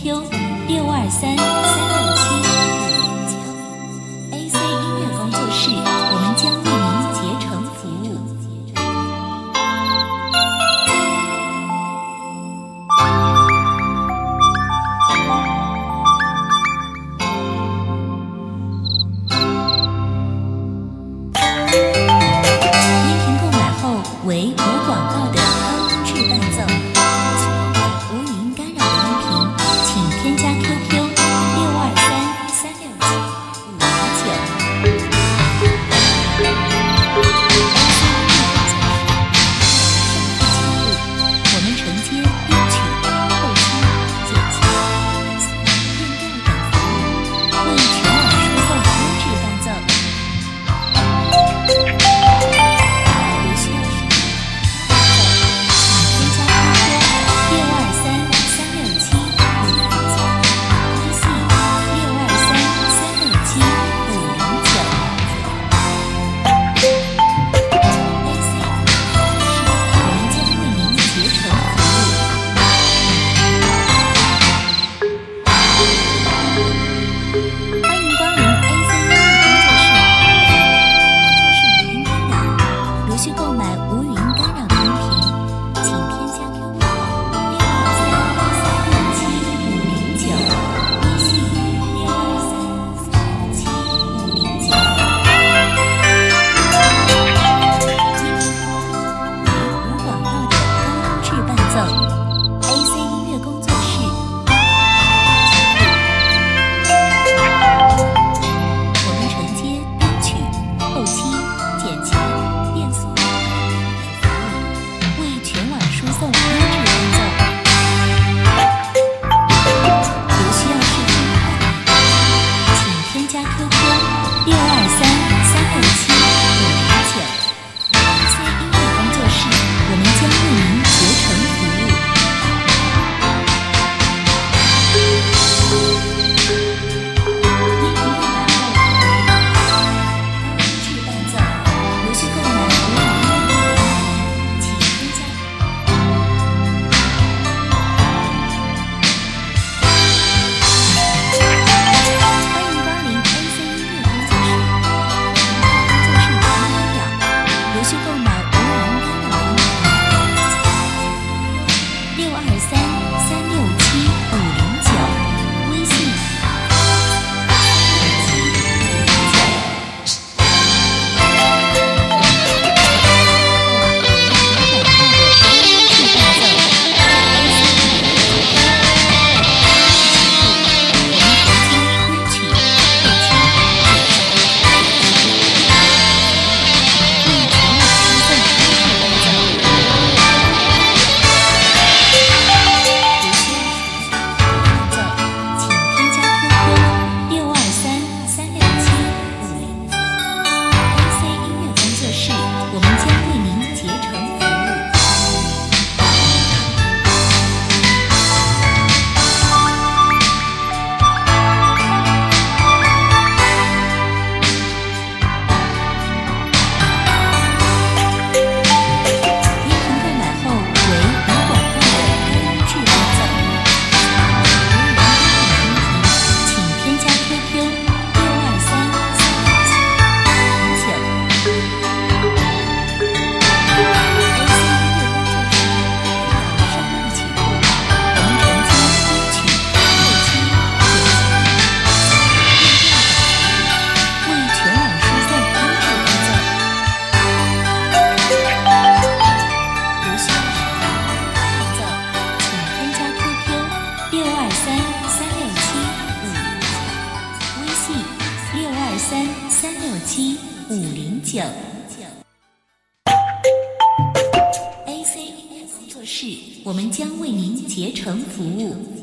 QQ 623-367-509，AC 音乐工作室，我们将为您竭诚服务。音频购买后为无广告的高音质伴奏。无语音干扰的音频，请添加 QQ 623-367-509。我们承接编曲、后期、剪辑、变调等服务，为全网输送优质伴奏。有需要时，请添加 QQ 623-367-509，微信623-367-509。我们将为您竭诚服务。欢迎光临 AC 音乐工作室。工作室语音干扰，如需购买无语音干扰的音频，请添加 QQ 623-367-509，微信623-367-509。无广告的高音质伴奏 ，AC 音乐工作室。我们承接编曲、后期、剪辑、变速等服务，为全网输送优质伴奏。有需要试听，请添加 QQ 623-367-509，AC 音乐工作室，我们将为您竭诚服务。音频购买后高音质伴奏，如需购买无语音干扰的音频，请添加。欢迎光临 AC 音乐工作室。工作室语音干扰，如需购买无语音干扰的音频，623-367-509，微信623-367-509，AC 音乐工作室，我们将为您竭诚服务。